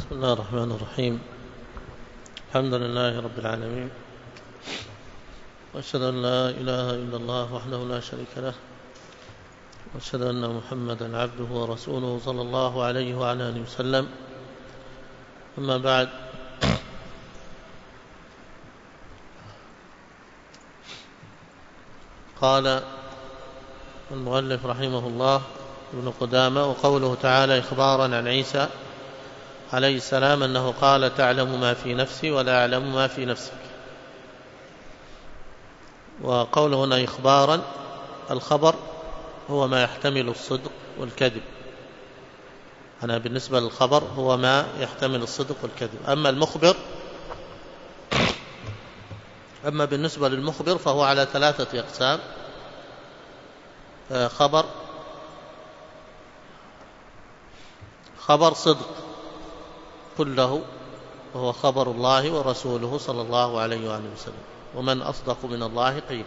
بسم الله الرحمن الرحيم. الحمد لله رب العالمين، وأشهد أن لا إله إلا الله وحده لا شريك له، وأشهد أن محمدا عبده ورسوله صلى الله عليه وعلى آله وسلم. أما بعد، قال المؤلف رحمه الله ابن قدامة: وقوله تعالى إخبارا عن عيسى عليه السلام أنه قال: تعلم ما في نفسي ولا أعلم ما في نفسك. وقوله هنا إخبارا، الخبر هو ما يحتمل الصدق والكذب. أنا بالنسبة للخبر هو ما يحتمل الصدق والكذب. أما بالنسبة للمخبر فهو على 3 أقسام: خبر صدق كله، وهو خبر الله ورسوله صلى الله عليه وآله وسلم، ومن أصدق من الله قيلا.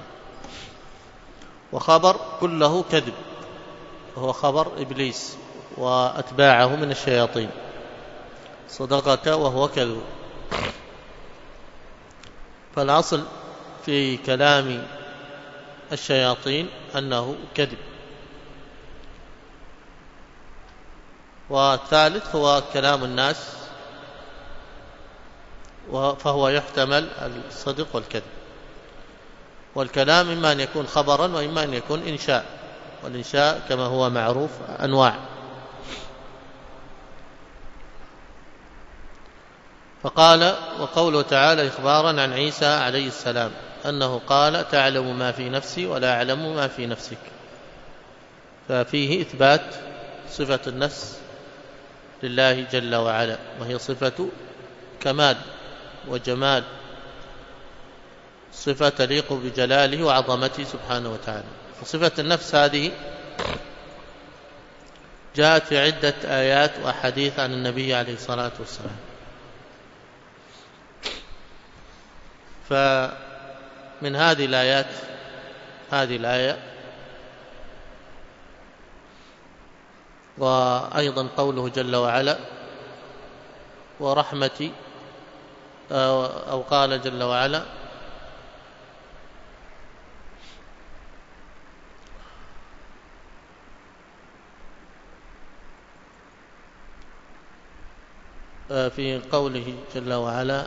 وخبر كله كذب، وهو خبر إبليس وأتباعه من الشياطين: صدقك وهو كذب. فالأصل في كلام الشياطين أنه كذب. والثالث هو كلام الناس، فهو يحتمل الصدق والكذب. والكلام إما أن يكون خبرا وإما أن يكون إنشاء، والإنشاء كما هو معروف أنواع. فقال: وقوله تعالى إخبارا عن عيسى عليه السلام أنه قال: تعلم ما في نفسي ولا أعلم ما في نفسك. ففيه إثبات صفة النفس لله جل وعلا، وهي صفة كمال وجمال، صفة تليق بجلاله وعظمته سبحانه وتعالى. فصفة النفس هذه جاءت في عدة آيات وأحاديث عن النبي عليه الصلاة والسلام. فمن هذه الآيات هذه الآية، وأيضا قوله جل وعلا: ورحمتي، أو قال جل وعلا: في قوله جل وعلا: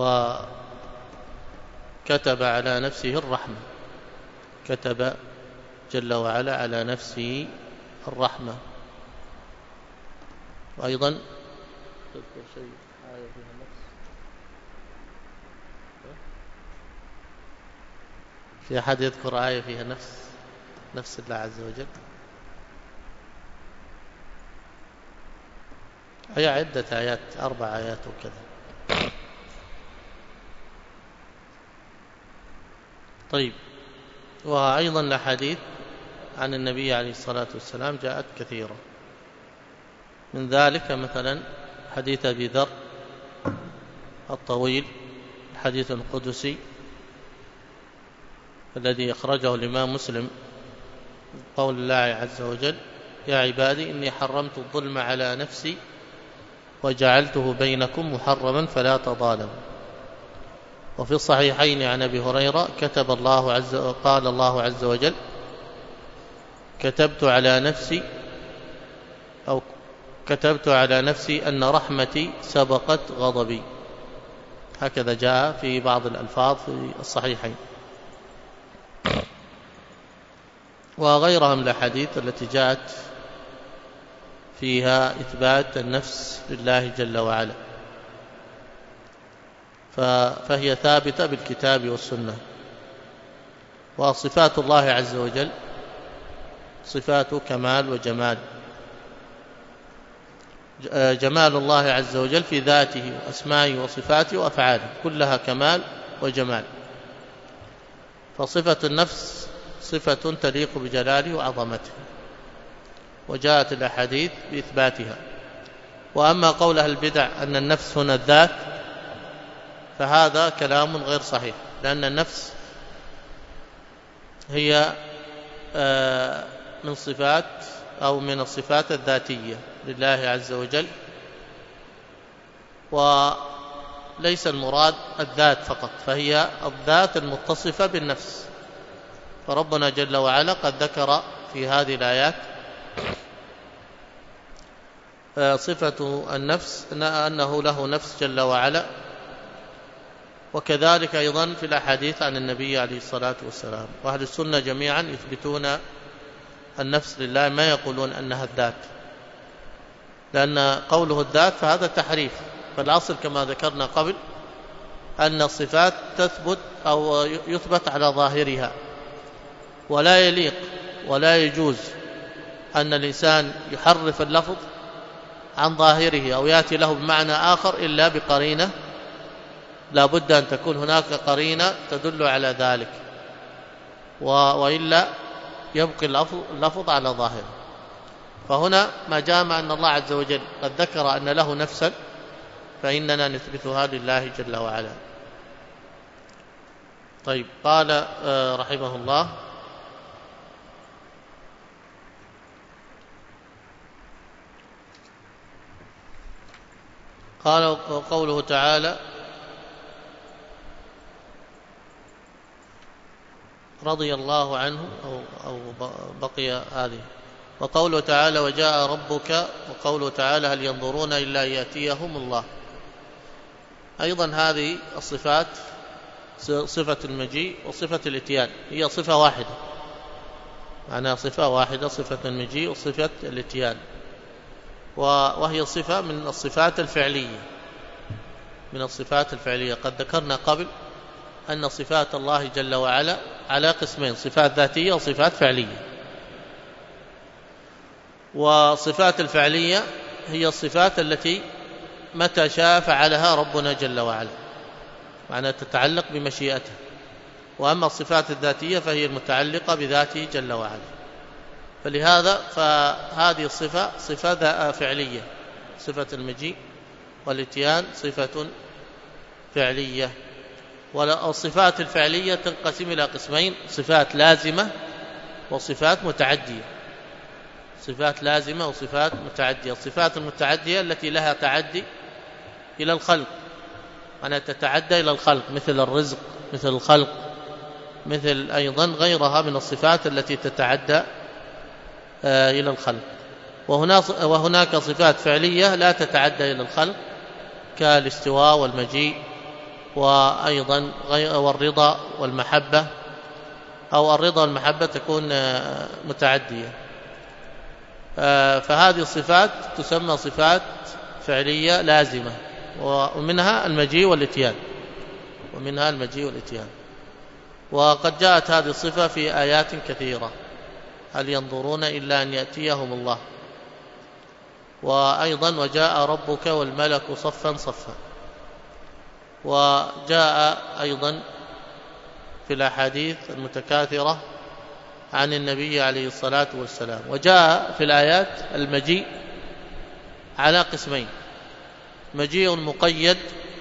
وكتب على نفسه الرحمة. كتب جل وعلا على نفسه الرحمة. وأيضا تذكر شيء آية فيها نفس، في أحد يذكر آية فيها نفس الله عز وجل؟ هي عدة آيات، 4 آيات وكذا. طيب، وأيضا الأحاديث عن النبي عليه الصلاة والسلام جاءت كثيرة. من ذلك مثلا حديث أبي ذر الطويل، الحديث القدسي الذي أخرجه الإمام مسلم، قول الله عز وجل: يا عبادي إني حرمت الظلم على نفسي وجعلته بينكم محرما فلا تظالموا. وفي الصحيحين عن أبي هريرة: قال الله عز وجل: كتبت على نفسي أن رحمتي سبقت غضبي. هكذا جاء في بعض الألفاظ في الصحيحين. وغيرها من الأحاديث التي جاءت فيها إثبات النفس لله جل وعلا، فهي ثابتة بالكتاب والسنة. وصفات الله عز وجل صفات كمال وجمال. جمال الله عز وجل في ذاته وأسمائه وصفاته وأفعاله كلها كمال وجمال. فصفة النفس صفة تليق بجلاله وعظمته، وجاءت الأحاديث بإثباتها. وأما قول أهل البدع أن النفس هنا الذات، فهذا كلام غير صحيح، لأن النفس هي من الصفات الذاتية لله عز وجل، وليس المراد الذات فقط، فهي الذات المتصفة بالنفس. فربنا جل وعلا قد ذكر في هذه الآيات صفة النفس أنه له نفس جل وعلا، وكذلك أيضا في الأحاديث عن النبي عليه الصلاة والسلام. وأهل السنة جميعا يثبتون النفس لله، ما يقولون أنها الذات، لأن قوله الذات فهذا تحريف. فالأصل كما ذكرنا قبل أن الصفات تثبت أو يثبت على ظاهرها، ولا يليق ولا يجوز أن الإنسان يحرف اللفظ عن ظاهره أو يأتي له بمعنى آخر إلا بقرينة، لا بد أن تكون هناك قرينة تدل على ذلك، وإلا يبقي اللفظ على ظاهره. فهنا ما جامع أن الله عز وجل قد ذكر أن له نفسا، فإننا نثبتها لله جل وعلا. طيب، قال رحمه الله: قال قوله تعالى: رضي الله عنه، أو بقي هذه. وقوله تعالى: وجاء ربك. وقوله تعالى: هل ينظرون إلا يأتيهم الله. أيضا هذه الصفات، صفة المجيء وصفة الإتيان، هي صفة واحدة، معناها صفة واحدة، صفة المجيء وصفة الإتيان، وهي صفة من الصفات الفعلية، من الصفات الفعلية. قد ذكرنا قبل أن صفات الله جل وعلا على قسمين: صفات ذاتية وصفات فعلية. وصفات الفعلية هي الصفات التي متى شاء فعلها ربنا جل وعلا، معناها تتعلق بمشيئته. وأما الصفات الذاتية فهي المتعلقة بذاته جل وعلا. فلهذا فهذه الصفة صفة فعلية، صفة المجيء والإتيان صفة فعلية. والصفات الفعلية تنقسم إلى قسمين: صفات لازمة وصفات متعدية. صفات لازمة وصفات متعدية. الصفات المتعدية التي لها تعدي إلى الخلق، أنها تتعدى إلى الخلق، مثل الرزق، مثل الخلق، مثل أيضا غيرها من الصفات التي تتعدى إلى الخلق. وهناك صفات فعلية لا تتعدى إلى الخلق، كالاستواء والمجيء، وأيضا والرضا والمحبة، أو الرضا والمحبة تكون متعدية. فهذه الصفات تسمى صفات فعلية لازمة، ومنها المجيء والإتيان، ومنها المجيء والإتيان. وقد جاءت هذه الصفة في آيات كثيرة: هل ينظرون إلا أن يأتيهم الله. وأيضا: وجاء ربك والملك صفا صفا. وجاء أيضا في الأحاديث المتكاثرة عن النبي عليه الصلاة والسلام. وجاء في الآيات المجيء على قسمين: مجيء مقيد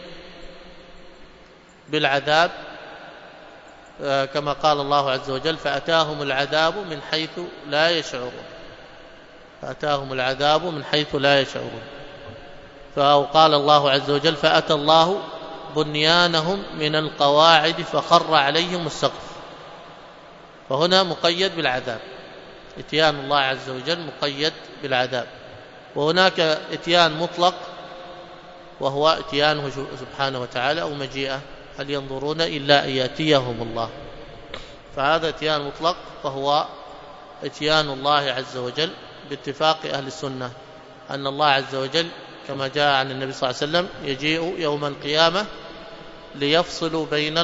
بالعذاب، كما قال الله عز وجل: فأتاهم العذاب من حيث لا يشعرون. فأتاهم العذاب من حيث لا يشعرون. فقال الله عز وجل: فأتى الله بنيانهم من القواعد فخر عليهم السقف. فهنا مقيد بالعذاب، اتيان الله عز وجل مقيد بالعذاب. وهناك اتيان مطلق، وهو اتيانه سبحانه وتعالى، أو مجيئه: هل ينظرون إلا أن يأتيهم الله. فهذا اتيان مطلق، وهو اتيان الله عز وجل باتفاق أهل السنة، أن الله عز وجل كما جاء عن النبي صلى الله عليه وسلم يجيء يوم القيامة ليفصل بين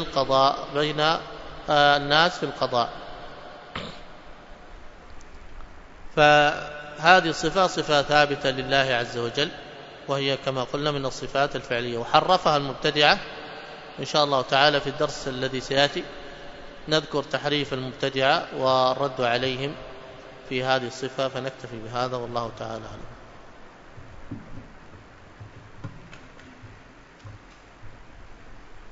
الناس في القضاء. فهذه الصفة صفة ثابتة لله عز وجل، وهي كما قلنا من الصفات الفعلية. وحرفها المبتدعة. إن شاء الله تعالى في الدرس الذي سيأتي نذكر تحريف المبتدعة والرد عليهم في هذه الصفة، فنكتفي بهذا والله تعالى أعلم.